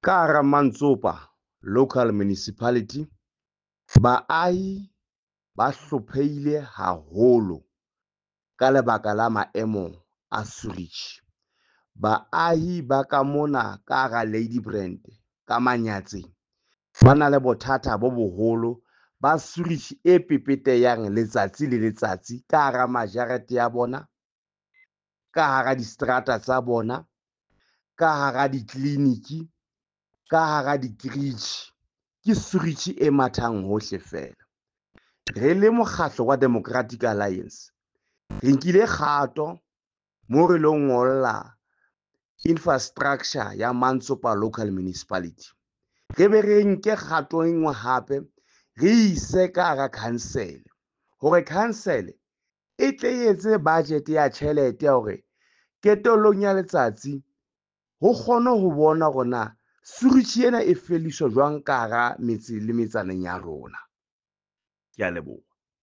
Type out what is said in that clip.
Ka hara Mantsopa Local Municipality, baahi ba hlopheile haholo ka lebaka la maemo a sewage. Baahi ba ka mona ka hara Ladybrand ka Manyatseng ba na le bothata bo boholo ba sewage e pepeteyang letsatsi le letsatsi ka hara majarete ya bona, ka hara distrata tsa bona, ka hara ditleliniki, ka hara di-creche. Ke sewage e mathang hohle fela. Re le mokgatlo wa Democratic Alliance, re nkile kgato moo re lo ngolla infrastructure ya Mantsopa Local Municipality. Re be re nke kgato e nngwe hape re ise ka hara council hore council e tle etse budget ya tjhelete ya hore qetellong ya letsatsi ho kgone ho bona hore na sewage ena e felliswa jwang ka hara metse le metsaneng ya rona. Ke a leboha.